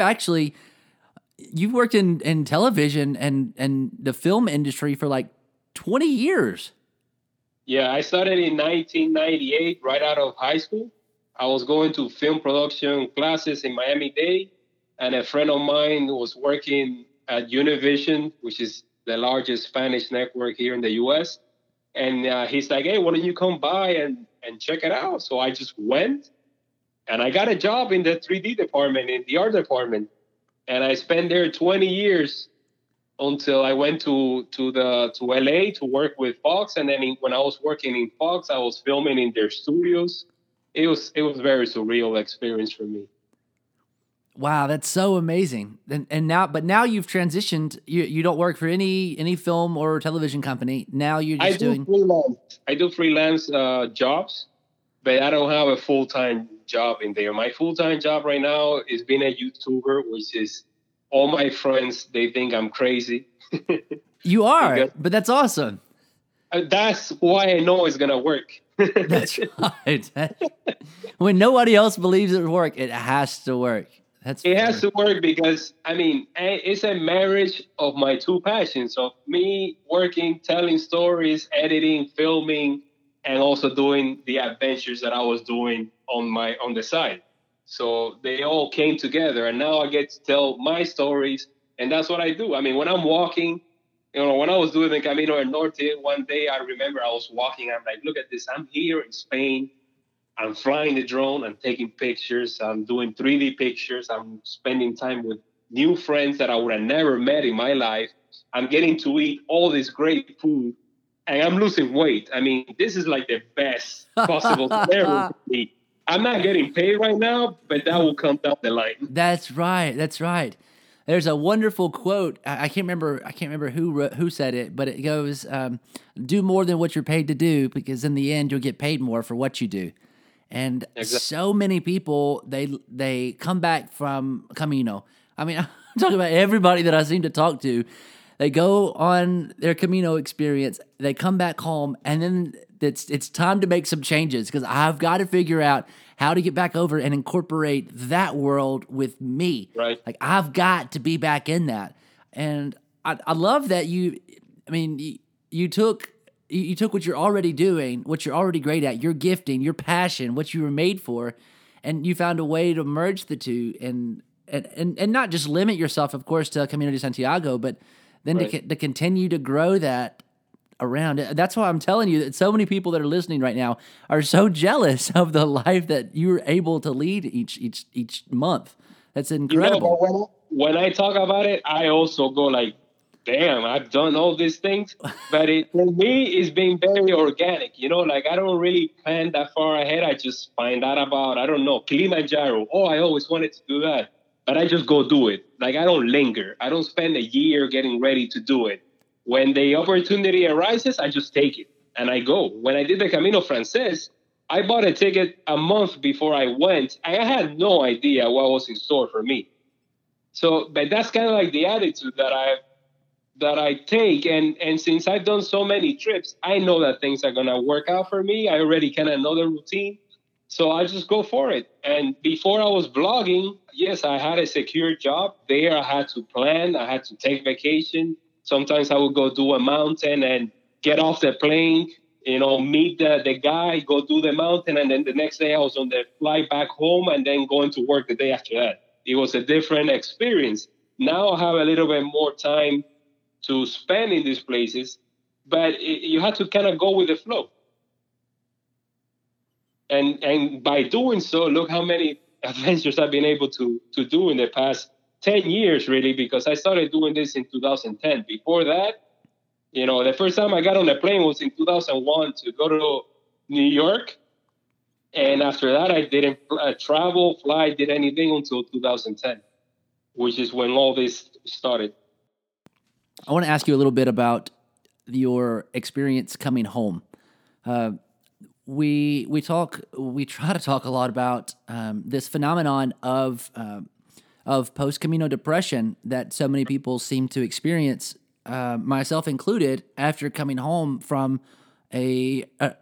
worked in television and the film industry for like 20 years. Yeah, I started in 1998, right out of high school. I was going to film production classes in Miami-Dade, and a friend of mine was working at Univision, which is the largest Spanish network here in the U.S. And he's like, "Hey, why don't you come by and check it out?" So I just went, and I got a job in the 3D department, in the art department. And I spent there 20 years until I went to LA to work with Fox. And then when I was working in Fox, I was filming in their studios. It was a very surreal experience for me. Wow, that's so amazing. And now you've transitioned. You don't work for any film or television company. Now you're just doing freelance. I do freelance jobs, but I don't have a full-time job in there. My full-time job right now is being a YouTuber, which is all my friends, they think I'm crazy. You are, but that's awesome. That's why I know it's going to work. That's right. When nobody else believes it will work, it has to work. It has to work because, it's a marriage of my two passions, of me working, telling stories, editing, filming, and also doing the adventures that I was doing on the side. So they all came together, and now I get to tell my stories, and that's what I do. When I'm walking, when I was doing the Camino del Norte, one day I remember I was walking, I'm like, look at this, I'm here in Spain, I'm flying the drone, I'm taking pictures, I'm doing 3D pictures, I'm spending time with new friends that I would have never met in my life, I'm getting to eat all this great food, and I'm losing weight. This is like the best possible scenario for me. I'm not getting paid right now, but that will come down the line. That's right. There's a wonderful quote. I can't remember who said it, but it goes, "Do more than what you're paid to do, because in the end, you'll get paid more for what you do." And So many people they come back from Camino. I'm talking about everybody that I seem to talk to. They go on their Camino experience, they come back home, and then it's time to make some changes because I've got to figure out how to get back over and incorporate that world with me. Right. Like I've got to be back in that. And I love that you took what you're already doing, what you're already great at, your gifting, your passion, what you were made for, and you found a way to merge the two and not just limit yourself, of course, to Camino de Santiago, but then to continue to grow that around. That's why I'm telling you that so many people that are listening right now are so jealous of the life that you were able to lead each month. That's incredible. But when I talk about it, I also go like, damn, I've done all these things. But for me, it's been very organic. Like I don't really plan that far ahead. I just find out about, I don't know, Kilimanjaro. Oh, I always wanted to do that. But I just go do it. Like I don't linger. I don't spend a year getting ready to do it. When the opportunity arises, I just take it and I go. When I did the Camino Frances, I bought a ticket a month before I went. I had no idea what was in store for me. So, but that's kind of like the attitude that I take. And since I've done so many trips, I know that things are gonna work out for me. I already kind of know the routine. So I just go for it. And before I was vlogging, yes, I had a secure job. There I had to plan, I had to take vacation. Sometimes I would go do a mountain and get off the plane, meet the guy, go do the mountain. And then the next day I was on the flight back home and then going to work the day after that. It was a different experience. Now I have a little bit more time to spend in these places, but you have to kind of go with the flow. And by doing so, look how many adventures I've been able to do in the past 10 years, really, because I started doing this in 2010. Before that, the first time I got on a plane was in 2001 to go to New York. And after that, I didn't travel, fly, did anything until 2010, which is when all this started. I want to ask you a little bit about your experience coming home. We try to talk a lot about this phenomenon of post Camino depression that so many people seem to experience, myself included, after coming home from a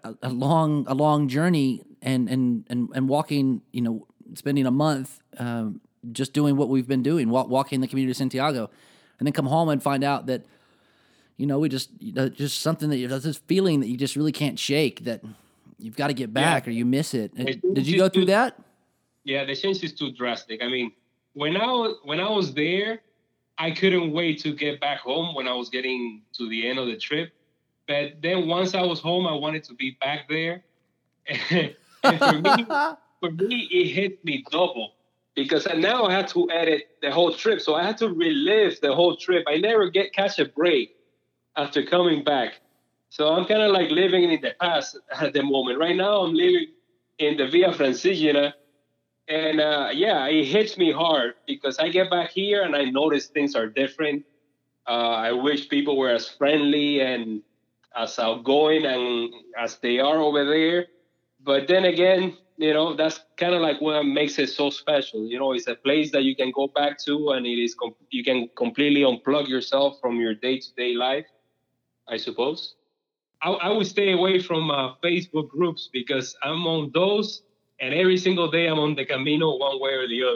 long journey and walking, spending a month just doing what we've been doing, walking the Camino de Santiago, and then come home and find out that we just something that there's this feeling that you just really can't shake, that you've got to get back or you miss it. Did you go through that? Yeah, the change is too drastic. I mean, when I was there, I couldn't wait to get back home when I was getting to the end of the trip. But then once I was home, I wanted to be back there. And for me, it hit me double because now I had to edit the whole trip. So I had to relive the whole trip. I never catch a break after coming back. So I'm kind of like living in the past at the moment. Right now, I'm living in the Via Francigena. And it hits me hard because I get back here and I notice things are different. I wish people were as friendly and as outgoing and as they are over there. But then again, that's kind of like what makes it so special. It's a place that you can go back to, and you can completely unplug yourself from your day-to-day life, I suppose. I would stay away from Facebook groups because I'm on those, and every single day I'm on the Camino one way or the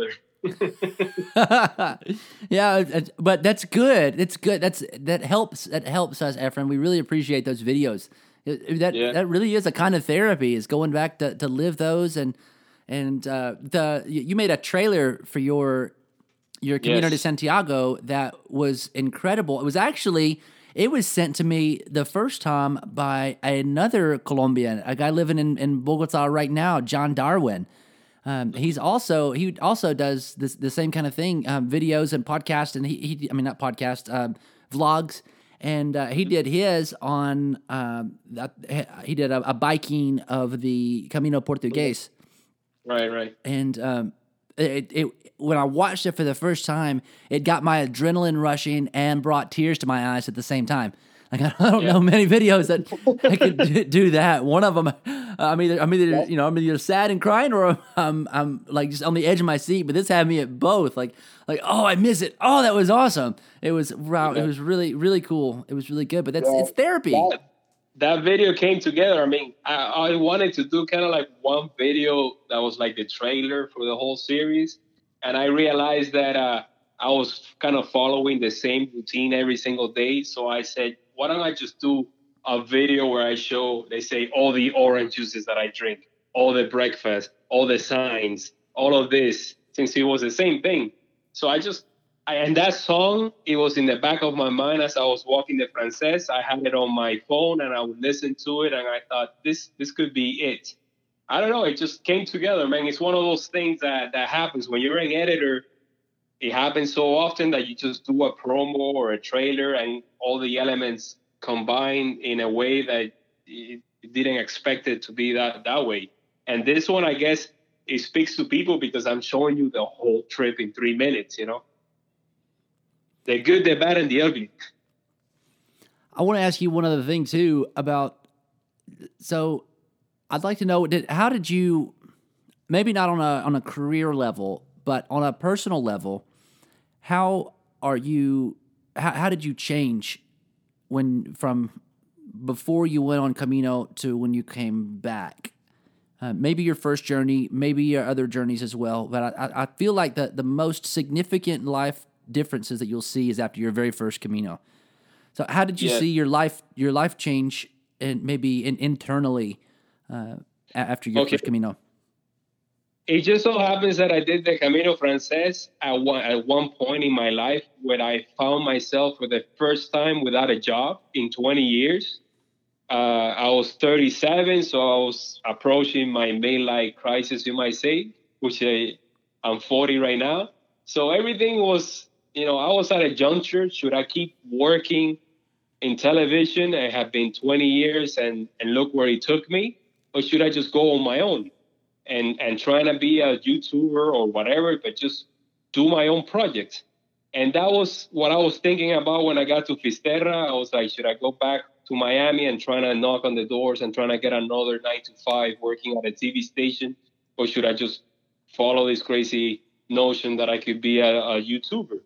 other. Yeah, but that's good. It's good. That helps us, Efren. We really appreciate those videos. That really is a kind of therapy, is going back to live those. And you made a trailer for your Camino de Santiago that was incredible. It was sent to me the first time by another Colombian, a guy living in Bogota right now, John Darwin. He also does the same kind of thing, videos and podcasts, and not podcast, vlogs. And he did his on he did a biking of the Camino Portugués. Right. And when I watched it for the first time, it got my adrenaline rushing and brought tears to my eyes at the same time. Like, I don't know many videos that I could do that. One of them, I'm either sad and crying, or I'm like just on the edge of my seat. But this had me at both. Like, oh, I miss it. Oh, that was awesome. It was wow. It was really, really cool. It was really good. But it's therapy. That video came together. I mean, I wanted to do kind of like one video that was like the trailer for the whole series. And I realized that I was kind of following the same routine every single day. So I said, why don't I just do a video where I show, they say, all the orange juices that I drink, all the breakfast, all the signs, all of this, since it was the same thing. So and that song, it was in the back of my mind as I was walking the Frances. I had it on my phone and I would listen to it, and I thought, this could be it. I don't know, it just came together, man. It's one of those things that happens when you're an editor. it happens so often that you just do a promo or a trailer and all the elements combine in a way that it didn't expect it to be that way. And this one, I guess, it speaks to people because I'm showing you the whole trip in 3 minutes, you know? The good, the bad, and the ugly. I want to ask you one other thing, too, about, so I'd like to know, how did you, maybe not on a career level, but on a personal level, how did you change from before you went on Camino to when you came back? Maybe your first journey, maybe your other journeys as well. But I feel like the most significant life differences that you'll see is after your very first Camino. So how did you see your life change, and maybe internally after your first Camino? It just so happens that I did the Camino Frances at one point in my life when I found myself for the first time without a job in 20 years. I was 37, so I was approaching my midlife crisis, you might say, which I'm 40 right now. So everything was, I was at a juncture. Should I keep working in television? I have been 20 years and look where it took me. Or should I just go on my own and trying to be a YouTuber or whatever, but just do my own projects? And that was what I was thinking about when I got to Fisterra. I was like, should I go back to Miami and trying to knock on the doors and trying to get another 9 to 5 working at a TV station? Or should I just follow this crazy notion that I could be a YouTuber?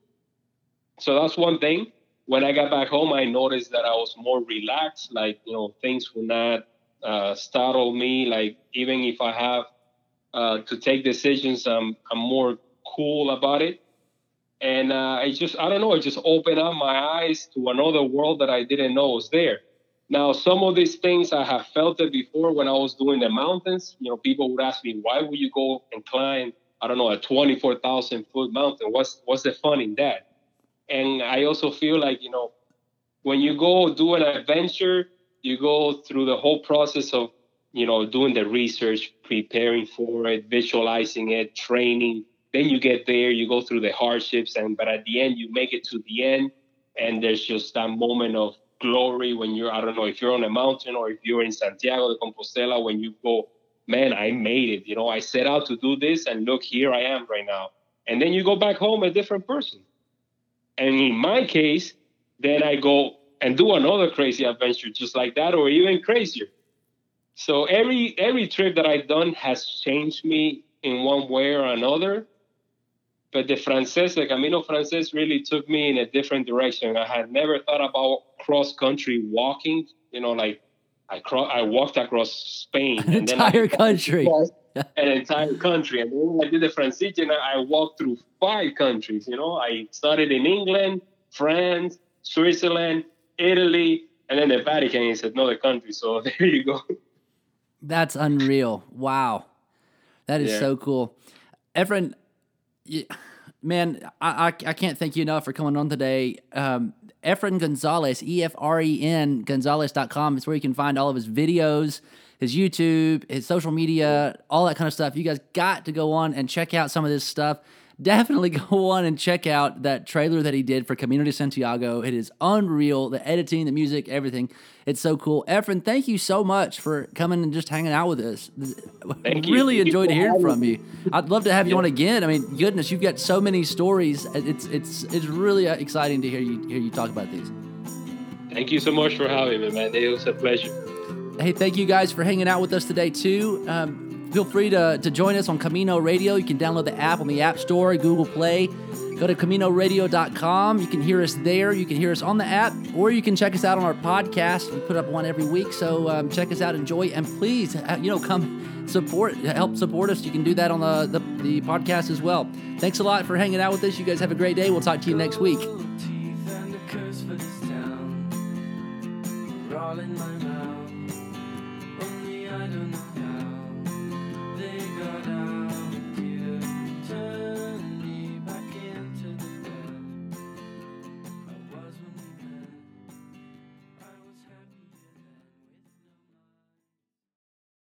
So that's one thing. When I got back home, I noticed that I was more relaxed. Like, things would not startle me. Like, even if I have to take decisions, I'm more cool about it. And I don't know, it just opened up my eyes to another world that I didn't know was there. Now, some of these things I have felt it before when I was doing the mountains. People would ask me, why would you go and climb, I don't know, a 24,000 foot mountain? What's the fun in that? And I also feel like, when you go do an adventure, you go through the whole process of, doing the research, preparing for it, visualizing it, training. Then you get there, you go through the hardships, but at the end, you make it to the end. And there's just that moment of glory when I don't know if you're on a mountain or if you're in Santiago de Compostela, when you go, man, I made it. I set out to do this and look, here I am right now. And then you go back home a different person. And in my case, then I go and do another crazy adventure just like that, or even crazier. So every trip that I've done has changed me in one way or another. But the Camino Frances really took me in a different direction. I had never thought about cross-country walking. Like I walked across Spain. An entire country. An entire country. And then when I did the Francesian, I walked through 5 countries. I started in England, France, Switzerland, Italy, and then the Vatican is another country. So there you go. That's unreal. Wow. That is so cool. Efren, man, I can't thank you enough for coming on today. Efren Gonzalez, EFREN, Gonzalez.com is where you can find all of his videos, his YouTube, his social media, all that kind of stuff. You guys got to go on and check out some of this stuff. Definitely go on and check out that trailer that he did for Camino de Santiago. It is unreal. The editing, the music, everything. It's so cool. Efren, thank you so much for coming and just hanging out with us. Thank you. Really enjoyed hearing from you. I'd love to have you on again. I mean, goodness, you've got so many stories. It's really exciting to hear you talk about these. Thank you so much for having me, man. It was a pleasure. Hey, thank you guys for hanging out with us today, too. Feel free to join us on Camino Radio. You can download the app on the App Store, Google Play. Go to CaminoRadio.com. You can hear us there. You can hear us on the app, or you can check us out on our podcast. We put up one every week, so check us out, enjoy, and please, come help support us. You can do that on the podcast as well. Thanks a lot for hanging out with us. You guys have a great day. We'll talk to you next week. All in my mouth. Only I don't know.